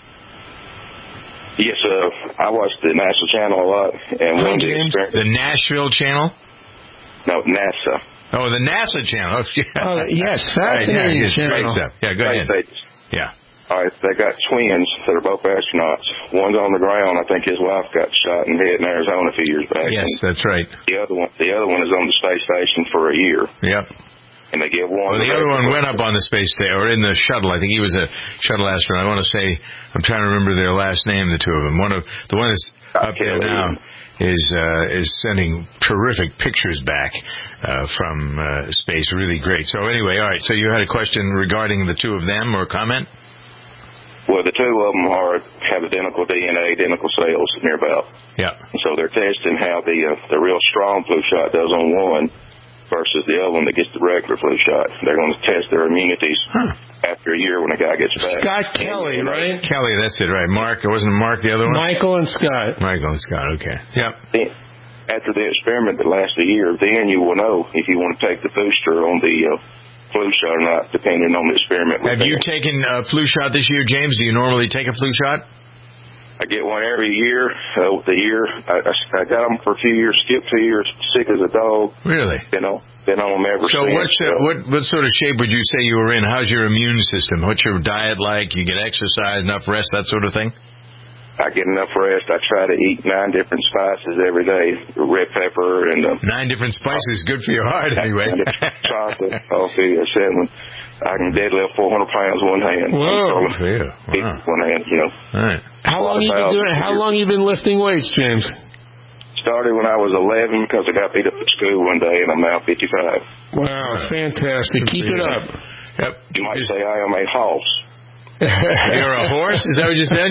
Yes, uh, I watch the National Channel a lot. And Hi, one James. The, the Nashville Channel? No, NASA. Oh, the NASA Channel. Oh, yes, fascinating right, yeah, channel. Great stuff. Yeah, go ahead. States. Yeah. All right, they got twins that are both astronauts. One's on the ground. I think his wife got shot in the head in Arizona a few years back. Yes, that's right. The other one, the other one is on the space station for a year. Yep. And they give one. Well, the other one went up on the space station, or in the shuttle. I think he was a shuttle astronaut. I want to say, I'm trying to remember their last name, the two of them. One of the one that's up there now is uh, is sending terrific pictures back uh, from uh, space. Really great. So anyway, all right. So you had a question regarding the two of them, or comment? Well, the two of them are have identical D N A, identical cells nearby. Yeah. So they're testing how the uh, the real strong flu shot does on one versus the other one that gets the regular flu shot. They're going to test their immunities huh. after a year when a guy gets back. Scott Kelly, right? Kelly, that's it, right? Mark, it wasn't Mark the other one? Michael and Scott. Michael and Scott, okay. Yep. Then, after the experiment that lasts a year, then you will know if you want to take the booster on the uh, flu shot or not, depending on the experiment. Have you taken a flu shot this year, James? Do you normally take a flu shot? I get one every year. Uh, the year I, I, I got them for a few years, skipped two years, sick as a dog. Really? You know, been on them ever so since. what's, uh, what what sort of shape would you say you were in? How's your immune system? What's your diet like? You get exercise, enough rest, that sort of thing? I get enough rest. I try to eat nine different spices every day. Red pepper and... Uh, nine different spices, good for your heart anyway. Chocolate, coffee, or seven. I can deadlift four hundred pounds with one hand. Whoa. Yeah. Wow. One hand, you know. All right. How long you been doing? How long you been lifting weights, James? Started when I was eleven because I got beat up at school one day, and I'm now fifty-five. Wow, fantastic. Keep it up. Yep. You might say I am a horse. You're a horse? Is that what you said?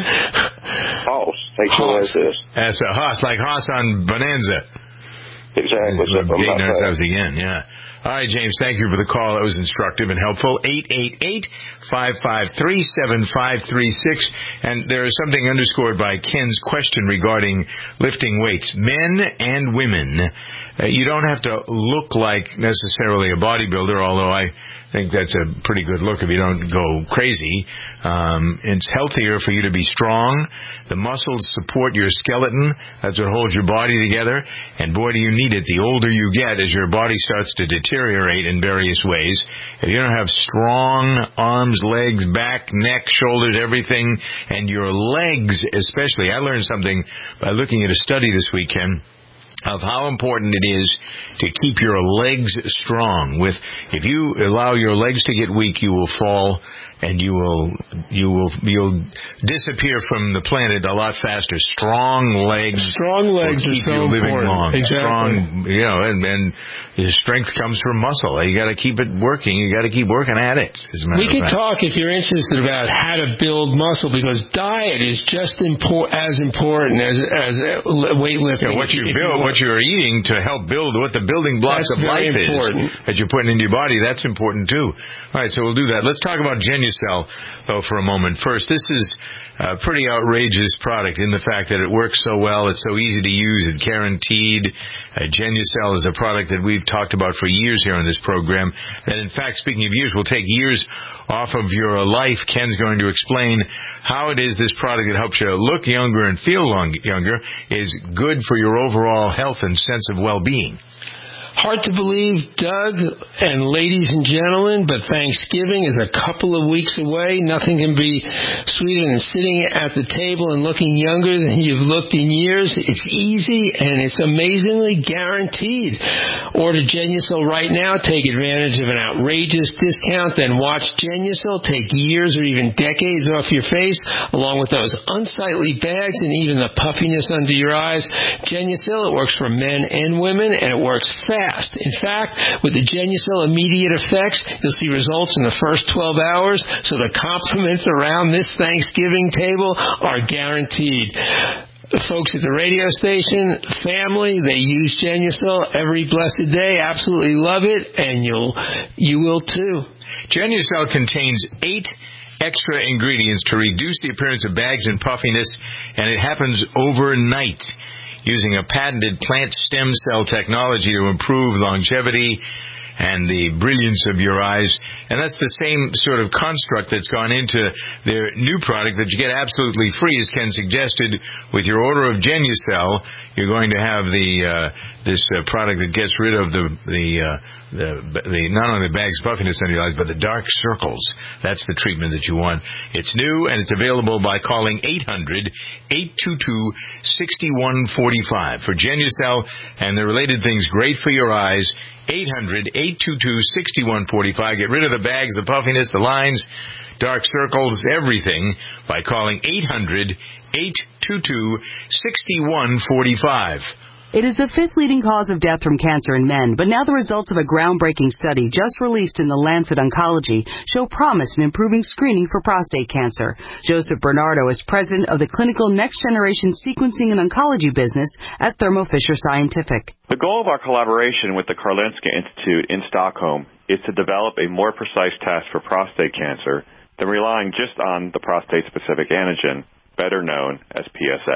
Horse. H O S S. That's a horse, like horse on Bonanza. Exactly. We're beating ourselves again, yeah. All right, James, thank you for the call. That was instructive and helpful. eight eight eight, five five three, seven five three six. And there is something underscored by Ken's question regarding lifting weights. Men and women, uh, you don't have to look like necessarily a bodybuilder, although I think that's a pretty good look if you don't go crazy. Um, it's healthier for you to be strong. The muscles support your skeleton. That's what holds your body together. And boy, do you need it the older you get as your body starts to deteriorate in various ways. If you don't have strong arms, legs, back, neck, shoulders, everything, and your legs especially. I learned something by looking at a study this weekend of how important it is to keep your legs strong. With if you allow your legs to get weak, you will fall and you will you will you'll disappear from the planet a lot faster. Strong legs, strong legs will keep are so you living important. long. Exactly. Strong, you know, and, and your strength comes from muscle. You got to keep it working. You got to keep working at it. As a matter we of can fact. talk if you're interested about how to build muscle, because diet is just impor- as important as as weightlifting. Yeah, what you build, what you're eating to help build what the building blocks That's of life important. is that you're putting into your body. That's important too. All right, so we'll do that. Let's talk about Genucel though for a moment. First, this is a pretty outrageous product in the fact that it works so well. It's so easy to use. It's guaranteed. Uh, Genucel is a product that we've talked about for years here on this program. And in fact, speaking of years, will take years off of your life. Ken's going to explain how it is this product that helps you look younger and feel long, younger is good for your overall health and sense of well-being. Hard to believe, Doug, and ladies and gentlemen, but Thanksgiving is a couple of weeks away. Nothing can be sweeter than sitting at the table and looking younger than you've looked in years. It's easy, and it's amazingly guaranteed. Order Genucel right now. Take advantage of an outrageous discount. Then watch Genucel take years or even decades off your face, along with those unsightly bags and even the puffiness under your eyes. Genucel, it works for men and women, and it works fast. In fact, with the Genucel immediate effects, you'll see results in the first twelve hours, so the compliments around this Thanksgiving table are guaranteed. The folks at the radio station, family, they use Genucel every blessed day, absolutely love it, and you'll, you will too. Genucel contains eight extra ingredients to reduce the appearance of bags and puffiness, and it happens overnight, using a patented plant stem cell technology to improve longevity and the brilliance of your eyes. And that's the same sort of construct that's gone into their new product that you get absolutely free, as Ken suggested. With your order of Genucel, you're going to have the uh, this uh, product that gets rid of the the, uh, the the not only the bags, puffiness under your eyes, but the dark circles. That's the treatment that you want. It's new, and it's available by calling eight hundred, eight two two, six one four five for Genucel and the related things great for your eyes. eight hundred, eight two two, six one four five. Get rid of the bags, the puffiness, the lines, dark circles, everything by calling eight hundred, eight two two, six one four five. It is the fifth leading cause of death from cancer in men, but now the results of a groundbreaking study just released in the Lancet Oncology show promise in improving screening for prostate cancer. Joseph Bernardo is president of the clinical Next Generation Sequencing and Oncology business at Thermo Fisher Scientific. The goal of our collaboration with the Karolinska Institute in Stockholm is to develop a more precise test for prostate cancer than relying just on the prostate-specific antigen, better known as P S A.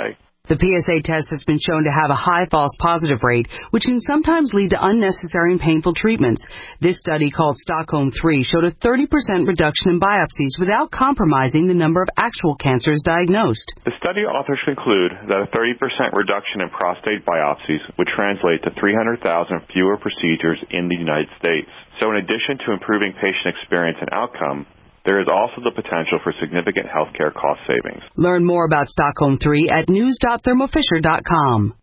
The P S A test has been shown to have a high false positive rate, which can sometimes lead to unnecessary and painful treatments. This study, called Stockholm three, showed a thirty percent reduction in biopsies without compromising the number of actual cancers diagnosed. The study authors conclude that a thirty percent reduction in prostate biopsies would translate to three hundred thousand fewer procedures in the United States. So in addition to improving patient experience and outcome, there is also the potential for significant healthcare cost savings. Learn more about Stockholm three at news dot thermo fisher dot com.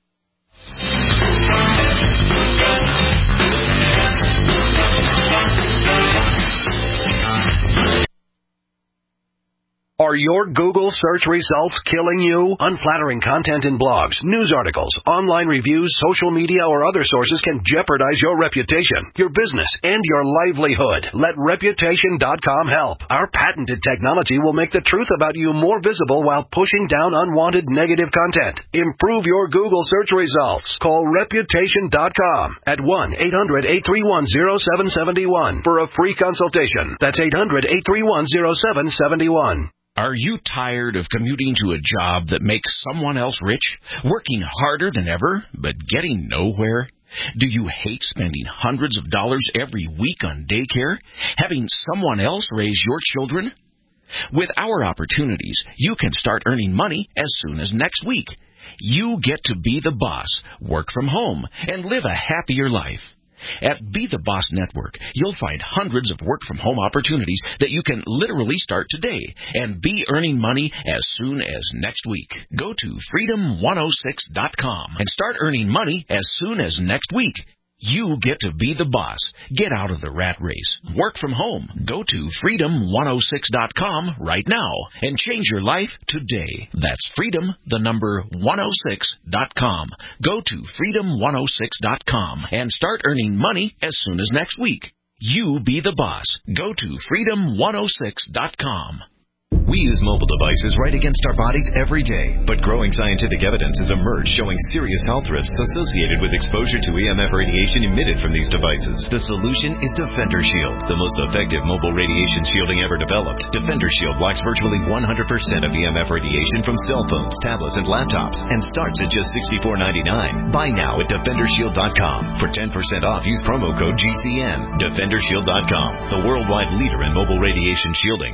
Are your Google search results killing you? Unflattering content in blogs, news articles, online reviews, social media, or other sources can jeopardize your reputation, your business, and your livelihood. Let reputation dot com help. Our patented technology will make the truth about you more visible while pushing down unwanted negative content. Improve your Google search results. Call reputation dot com at one eight hundred eight three one zero seven seven one for a free consultation. That's eight hundred eight three one zero seven seven one. Are you tired of commuting to a job that makes someone else rich, working harder than ever, but getting nowhere? Do you hate spending hundreds of dollars every week on daycare, having someone else raise your children? With our opportunities, you can start earning money as soon as next week. You get to be the boss, work from home, and live a happier life. At Be the Boss Network, you'll find hundreds of work-from-home opportunities that you can literally start today and be earning money as soon as next week. Go to freedom one oh six dot com and start earning money as soon as next week. You get to be the boss. Get out of the rat race. Work from home. Go to freedom one oh six dot com right now and change your life today. That's freedom, the number one oh six dot com. Go to freedom one oh six dot com and start earning money as soon as next week. You be the boss. Go to freedom one oh six dot com. We use mobile devices right against our bodies every day, but growing scientific evidence has emerged showing serious health risks associated with exposure to E M F radiation emitted from these devices. The solution is Defender Shield, the most effective mobile radiation shielding ever developed. Defender Shield blocks virtually one hundred percent of E M F radiation from cell phones, tablets, and laptops, and starts at just sixty-four ninety-nine. Buy now at defender shield dot com. For ten percent off, use promo code G C N. defender shield dot com, the worldwide leader in mobile radiation shielding.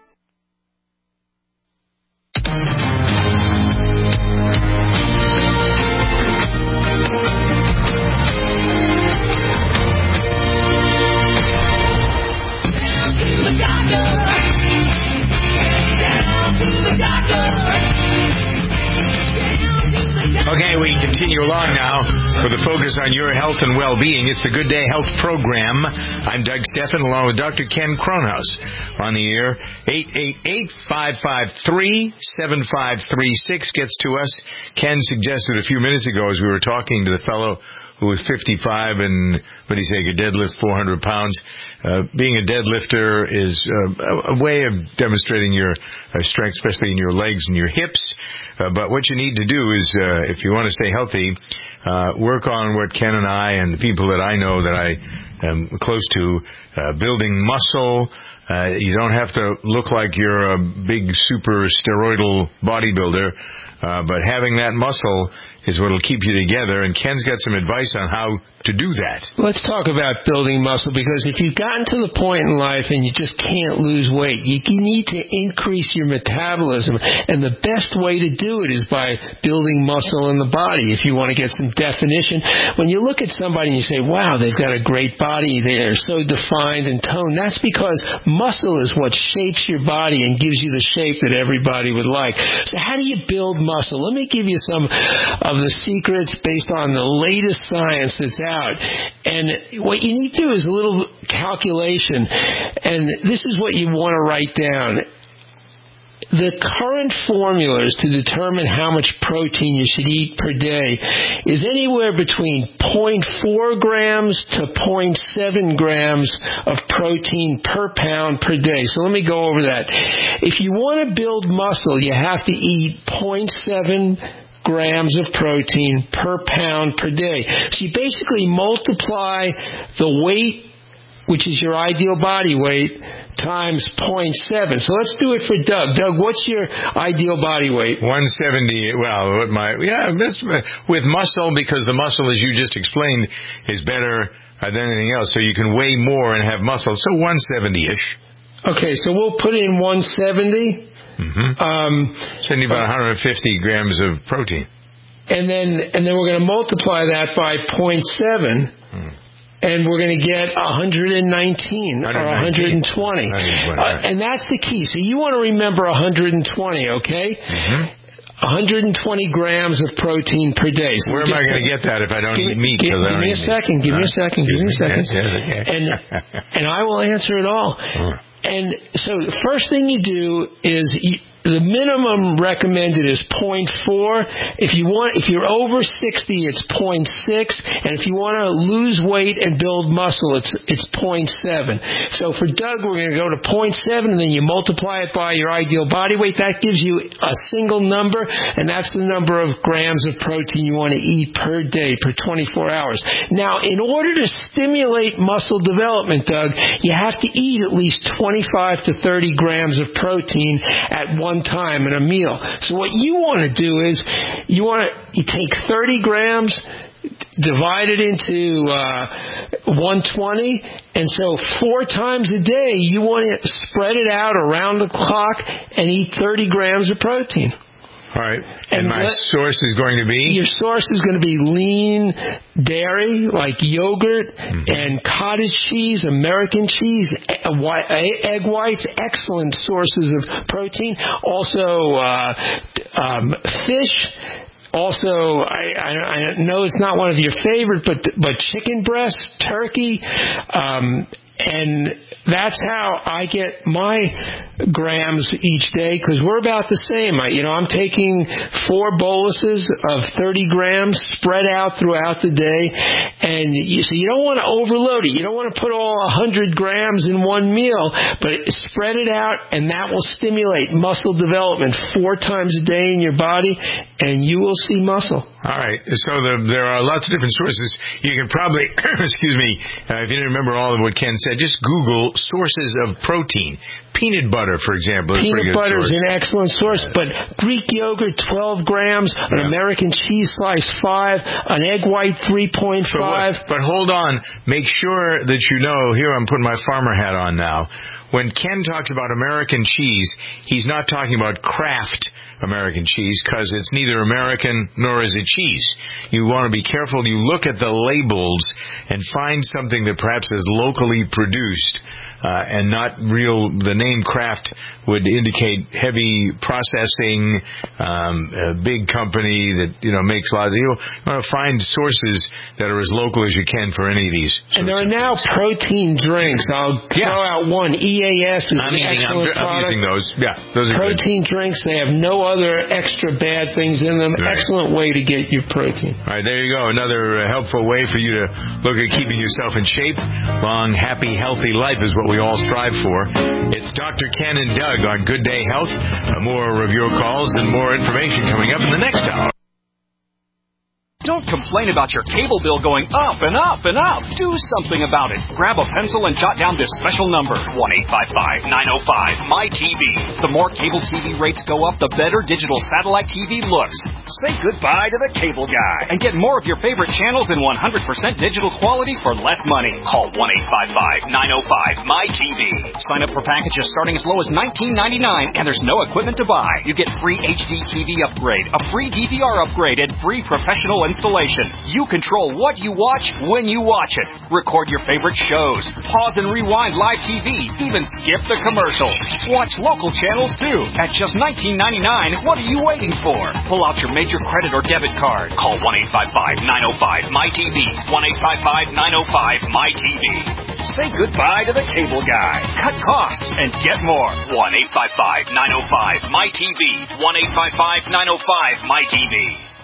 Okay, we continue along now for the focus on your health and well-being. It's the Good Day Health Program. I'm Doug Steffen along with Doctor Ken Kronhaus on the air. eight eight eight, five five three, seven five three six gets to us. Ken suggested a few minutes ago as we were talking to the fellow who was fifty-five and, what do you say, could deadlift four hundred pounds. Uh, being a deadlifter is uh, a way of demonstrating your uh, strength, especially in your legs and your hips. Uh, but what you need to do is, uh, if you want to stay healthy, uh, work on what Ken and I and the people that I know that I am close to, uh, building muscle. Uh, you don't have to look like you're a big super steroidal bodybuilder, uh, but having that muscle is what will keep you together, and Ken's got some advice on how to do that. Let's talk about building muscle, because if you've gotten to the point in life and you just can't lose weight, you, you need to increase your metabolism, and the best way to do it is by building muscle in the body. If you want to get some definition, when you look at somebody and you say, wow, they've got a great body, they're so defined and toned, that's because muscle is what shapes your body and gives you the shape that everybody would like. So how do you build muscle? Let me give you some of the secrets based on the latest science that's out. And what you need to do is a little calculation. And this is what you want to write down. The current formulas to determine how much protein you should eat per day is anywhere between zero point four grams to zero point seven grams of protein per pound per day. So let me go over that. If you want to build muscle, you have to eat zero point seven grams of protein per pound per day. So you basically multiply the weight which is your ideal body weight, times zero point seven. So let's do it for Doug. Doug, what's your ideal body weight? one seventy. Well, with my yeah, this, with muscle, because the muscle, as you just explained, is better than anything else. So you can weigh more and have muscle. So one seventy-ish. Okay, so we'll put in one seventy. Mm-hmm. Um, Sending about one hundred fifty grams of protein. And then and then we're going to multiply that by zero point seven. Hmm. And we're going to get one hundred nineteen or one hundred twenty. Uh, and that's the key. So you want to remember one hundred twenty, okay? Mm-hmm. one hundred twenty grams of protein per day. So where am I going to get that if I don't give, eat meat? Give, give me a second. Give me a second. Give me a second. And and I will answer it all. And so the first thing you do is you, the minimum recommended is zero point four. If you want, if you're over sixty, it's zero point six, and if you want to lose weight and build muscle, it's it's zero point seven. So for Doug, we're going to go to zero point seven, and then you multiply it by your ideal body weight. That gives you a single number, and that's the number of grams of protein you want to eat per day, per twenty-four hours. Now, in order to stimulate muscle development, Doug, you have to eat at least twenty-five to thirty grams of protein at one time in a meal. So what you want to do is you want to you take thirty grams, divide it into uh, one twenty, and so four times a day you want to spread it out around the clock and eat thirty grams of protein. All right. And, and my what, source is going to be? Your source is going to be lean dairy, like yogurt, mm-hmm. and cottage cheese, American cheese, egg whites, excellent sources of protein. Also, uh, um, fish. Also, I, I, I know it's not one of your favorite, but but chicken breast, turkey, um, and that's how I get my grams each day, because we're about the same. I, you know, I'm taking four boluses of thirty grams spread out throughout the day, and you, so you don't want to overload it. You don't want to put all one hundred grams in one meal, but spread it out, and that will stimulate muscle development four times a day in your body, and you will see muscle. All right. So the, there are lots of different sources. You can probably, excuse me, uh, if you didn't remember all of what Ken said, just Google sources of protein. Peanut butter, for example, is Peanut butter is an excellent source, but Greek yogurt, twelve grams, an yeah. American cheese slice, five, an egg white, three point five. But, but hold on. Make sure that you know, here I'm putting my farmer hat on now. When Ken talks about American cheese, he's not talking about Kraft American cheese, because it's neither American nor is it cheese. You want to be careful. You look at the labels and find something that perhaps is locally produced uh, and not real. The name Kraft would indicate heavy processing, um, a big company that, you know, makes lots of, you want to find sources that are as local as you can for any of these. And there are now protein drinks. I'll yeah. throw out one. E A S is I'm an eating, excellent I'm, product. I'm using those. Yeah, those are protein good. Drinks. They have no other extra bad things in them. Right. Excellent way to get your protein. All right, there you go. Another uh, helpful way for you to look at keeping yourself in shape. Long, happy, healthy life is what we all strive for. It's Doctor Ken and Doug on Good Day Health. Uh, more of your calls and more information coming up in the next hour. Don't complain about your cable bill going up and up and up. Do something about it. Grab a pencil and jot down this special number, one eight five five, nine oh five, M Y T V. The more cable T V rates go up, the better digital satellite T V looks. Say goodbye to the cable guy and get more of your favorite channels in one hundred percent digital quality for less money. Call one eight five five, nine oh five, M Y T V. Sign up for packages starting as low as nineteen ninety-nine, and there's no equipment to buy. You get free H D T V upgrade, a free D V R upgrade, and free professional installation. You control what you watch when you watch it. Record your favorite shows. Pause and rewind live T V. Even skip the commercials. Watch local channels too. At just nineteen ninety-nine, what are you waiting for? Pull out your major credit or debit card. Call one eight five five, nine oh five, M Y T V. one eight five five, nine oh five, M Y T V. Say goodbye to the cable guy. Cut costs and get more. one eight five five, nine oh five, M Y T V. one eight five five, nine oh five, M Y T V.